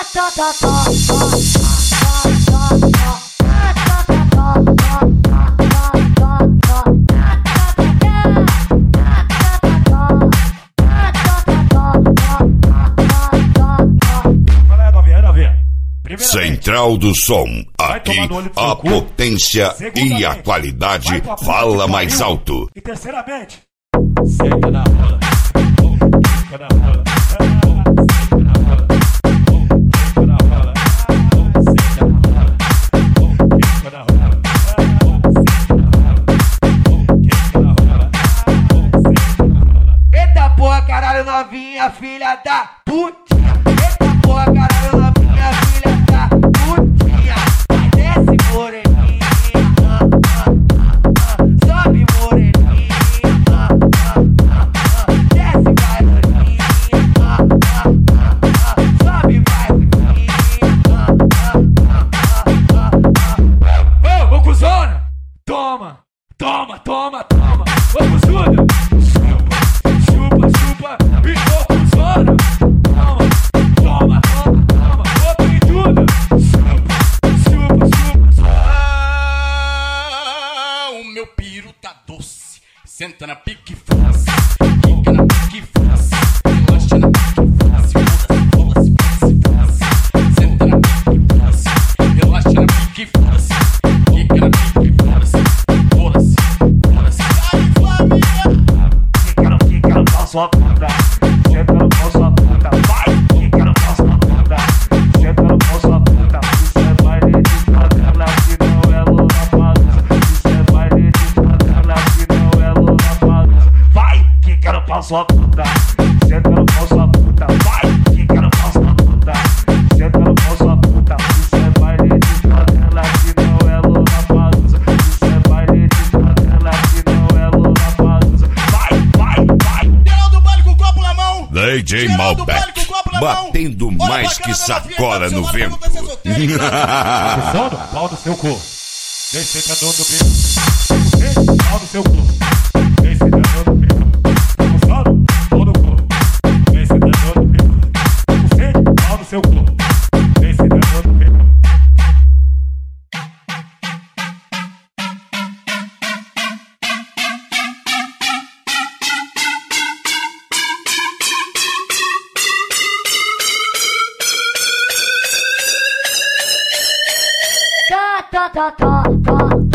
Central do Som, aqui a potência e a qualidade fala mais alto. E terceiramente, senta na rola, fica na rola, senta na rola, fica na rola, senta na rola, fica na rola, fica na rola, senta na rola. Eita porra, caralho, novinha, filha da putinha. Eita porra, caralho, novinha, filha da putinha. Vai desce, moreninha, sobe, moreninha, desce, vai, moreninha, sobe, vai, moreninha. Ô, cuzona, toma, toma, toma, toma. Ô, cuzuda, chupa, chupa, e ô, cuzona, toma, toma, toma, toma. Ô, pintuda, chupa, chupa, chupa. Ah, o meu piru tá doce. Senta na pique fosse, fica na pique fosse, relaxa na pique fosse, foda-se, foda-se, foda-se. Senta na pique fosse, relaxa na pique fosse, fica na pique fosse, foda-se, foda-se. Ai, família! Fica no pau sua puta, senta no pau sua puta, vai! Fica no pau sua puta, senta no pau sua puta. Isso é baile de favela que não é Lula Palusa. Isso é baile de favela que não é Lula Palusa. Vai! Fica no pau sua puta, senta no pau sua puta, vai! Fica no pau sua puta, senta no pau sua puta. Isso é baile de favela que não é Lula Palusa. Isso é baile de favela que não é Lula Palusa. Vai, vai, vai! Geral do baile com o copo na mão! DJ Geral do baile Malbec, com o copo na mão! batendo Olha mais pra que cara da novinha, sacola tá no do seu vento. lado, você é solteiro. Posição do pau do seu cu. Desce sentador do peito. Desce pau do seu cu. Desce sentador do peito. Posição do pau do cu. Desce sentador do peito. Desce pau do seu cu. Desce sentador do peito. Ta ta ta ta ta